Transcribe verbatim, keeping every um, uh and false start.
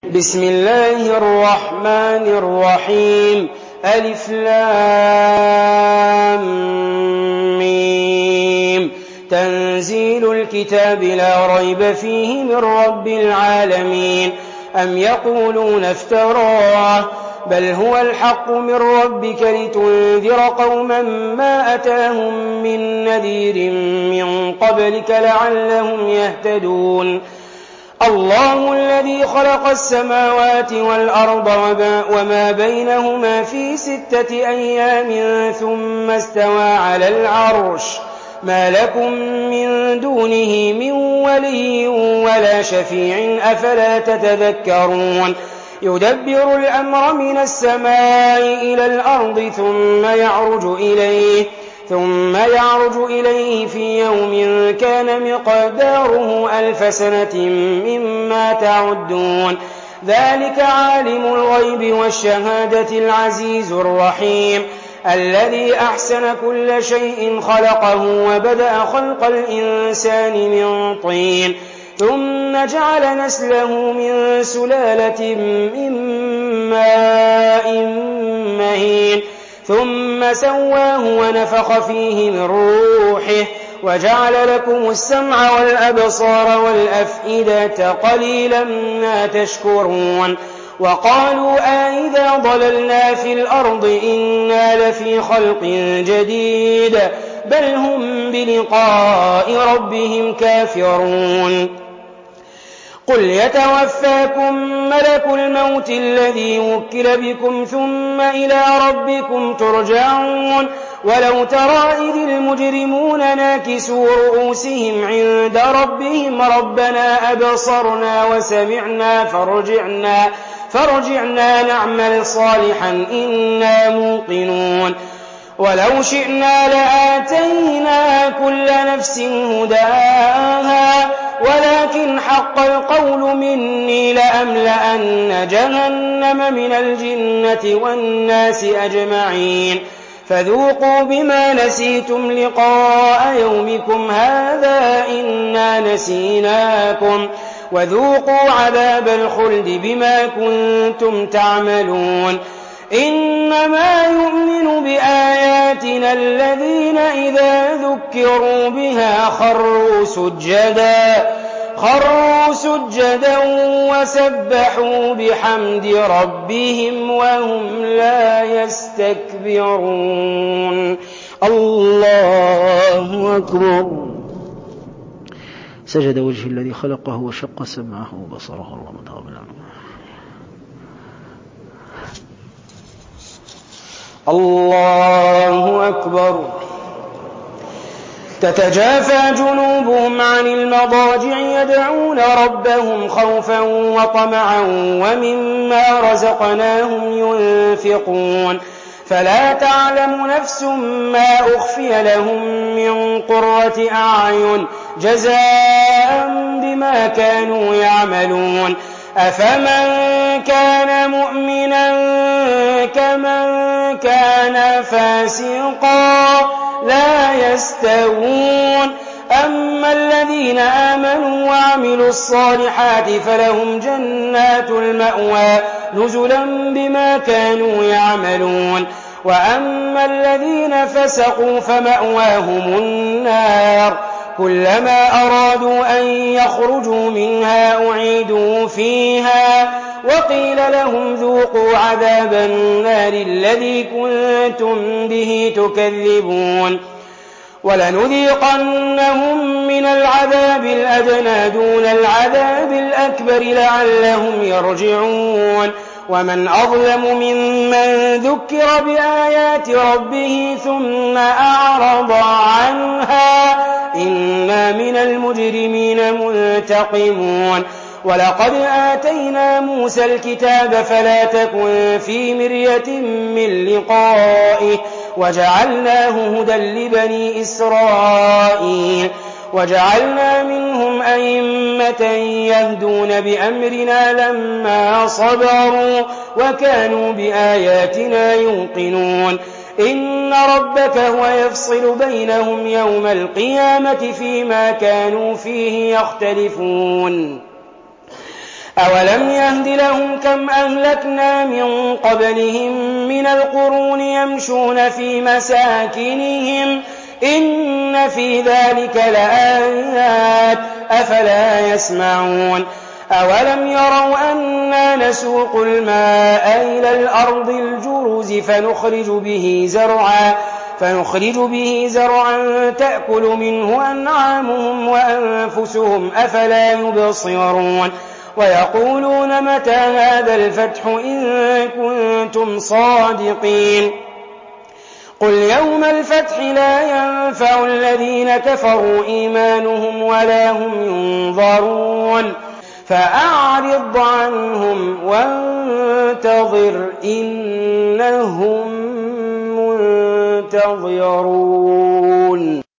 بسم الله الرحمن الرحيم ألف لام ميم تنزيل الكتاب لا ريب فيه من رب العالمين أم يقولون افتراه بل هو الحق من ربك لتنذر قوما ما أتاهم من نذير من قبلك لعلهم يهتدون الله الذي خلق السماوات والأرض وما بينهما في ستة أيام ثم استوى على العرش ما لكم من دونه من ولي ولا شفيع أفلا تتذكرون يدبر الأمر من السماء إلى الأرض ثم يعرج إليه ثم يعرج إليه في يوم كان مقداره ألف سنة مما تعدون ذلك عالم الغيب والشهادة العزيز الرحيم الذي أحسن كل شيء خلقه وبدأ خلق الإنسان من طين ثم جعل نسله من سلالة من ماء مهين ثم سواه ونفخ فيه من روحه وجعل لكم السمع والأبصار والأفئدة قليلا ما تشكرون وقالوا أئذا ضللنا في الأرض إنا لفي خلق جديد بل هم بلقاء ربهم كافرون قل يتوفاكم ملك الموت الذي وكل بكم ثم إلى ربكم ترجعون ولو ترى إذ المجرمون ناكسوا رؤوسهم عند ربهم ربنا أبصرنا وسمعنا فرجعنا, فرجعنا نعمل صالحا إنا موقنون ولو شئنا لآتينا كل نفس هداها ولكن حق القول مني لأملأن جهنم من الجنة والناس أجمعين فذوقوا بما نسيتم لقاء يومكم هذا إنا نسيناكم وذوقوا عذاب الخلد بما كنتم تعملون إنما يؤمن بآياتنا الذين إذا ذكروا بها خروا سجدا خروا سجدا وسبحوا بحمد ربهم وهم لا يستكبرون الله أكبر سجد وجه الذي خلقه وشق سمعه وبصره الله متقبل عنه الله أكبر تتجافى جنوبهم عن المضاجع يدعون ربهم خوفا وطمعا ومما رزقناهم ينفقون فلا تعلم نفس ما أخفي لهم من قرة أعين جزاء بما كانوا يعملون أفمن كان مؤمنا كمن كان فاسقا لا يستوون أما الذين آمنوا وعملوا الصالحات فلهم جنات المأوى نزلا بما كانوا يعملون وأما الذين فسقوا فمأواهم النار كلما أرادوا أن يخرجوا منها أعيدوا فيها وقيل لهم ذوقوا عذاب النار الذي كنتم به تكذبون ولنذيقنهم من العذاب الأدنى دون العذاب الأكبر لعلهم يرجعون ومن أظلم ممن ذكر بآيات ربه ثم أعرض عنها إنا من المجرمين منتقمون ولقد آتينا موسى الكتاب فلا تكن في مرية من لقائه وجعلناه هدى لبني إسرائيل وجعلنا منهم أئمة يهدون بأمرنا لما صبروا وكانوا بآياتنا يوقنون إن ربك هو يفصل بينهم يوم القيامة فيما كانوا فيه يختلفون أَوَلَمْ يَهْدِ لَهُمْ كَمْ أَهْلَكْنَا مِن قَبْلِهِم مِّنَ الْقُرُونِ يَمْشُونَ فِي مَسَاكِنِهِمْ ۗ إِنَّ فِي ذَٰلِكَ لَآيَاتٍ ۖ أَفَلَا يَسْمَعُونَ أَوَلَمْ يَرَوْا أَنَّا نَسُوقُ الْمَاءَ إِلَى الْأَرْضِ الْجُرُزِ فَنُخْرِجُ بِهِ زَرْعًا فنخرج به زرعا تأكل منه أنعامهم وأنفسهم أفلا يبصرون ويقولون متى هذا الفتح إن كنتم صادقين قل يوم الفتح لا ينفع الذين كفروا إيمانهم ولا هم ينظرون فأعرض عنهم وانتظر إنهم منتظرون.